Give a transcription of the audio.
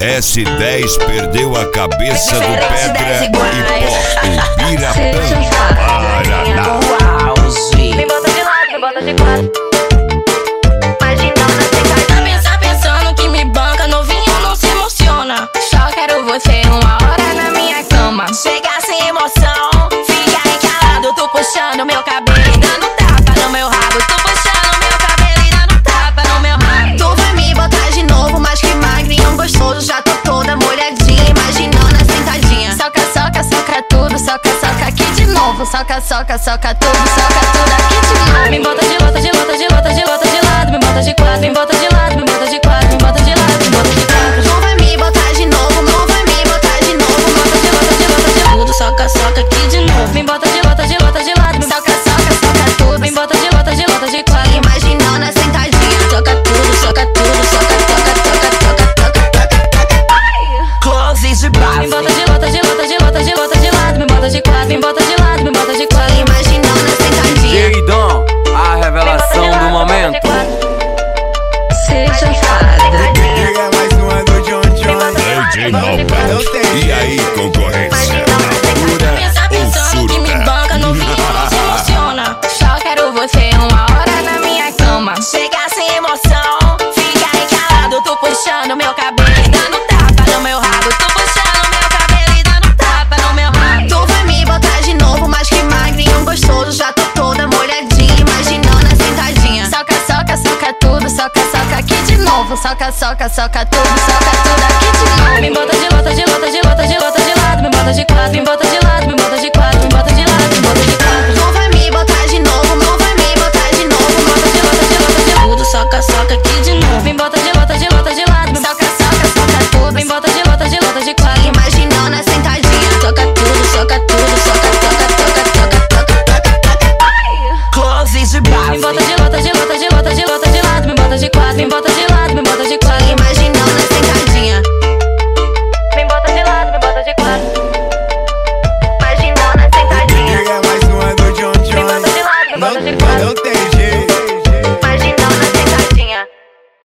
S10 perdeu a cabeça do Pedra e Pó, o Piratã. Paraná. Me bota de lado, me bota de quatro. Imaginando assim, Tá pensando que me banca, novinho não se emociona. Só quero você uma hora na minha cama. Chega sem emoção, fica aí calado. Tô puxando meu cabelo e dando tapa no meu rabo. Tô puxando meu cabelo e dando tapa no meu rabo. Tu vai me botar de novo, mas que magrinho gostoso. Já tô toda molhadinha, imaginando a sentadinha. Soca, soca, soca tudo, soca, soca aqui de novo. Soca, soca, soca tudo, soca tudo aqui de novo. Me bota de lado, de lado, de lado, de lado, de lado. Me bota de quatro, me bota de lado, me bota de quatro, me bota de lado, me bota de quatro. Tu vai me botar de novo, não vai me botar de novo. Me bota de lado, de lado, de tudo, soca, soca aqui de novo. Me bota de lado, de lado, de lado. Me soca, soca, soca tudo. Me bota de lado, de quatro. Imaginando a sentadinha. Soca tudo, soca tudo, soca, soca, soca, soca, soca, soca. Close de base. Me bota de lado, de lado, de lado, de lado, de lado. Me bota de quatro, me bota de lado, me bota de quatro. Imaginando a sentadinha. Queridão, a revelação do momento. seja fada. Diga mais uma do John John. DJ Malbec. E aí, concorrência? Tá pensando que me banca, novinho não se emociona. Só quero você uma hora na minha cama. Chega sem emoção, fica aí calado. Tô puxando meu cabelo e dando tapa no meu rabo. Tô puxando meu cabelo e dando tapa no meu rabo. Tu vai me botar de novo, mas que magrinho gostoso. Já tô toda molhadinha, imaginando a sentadinha. Soca, soca, soca tudo, soca, soca aqui de novo. Soca, soca, soca tudo, soca tudo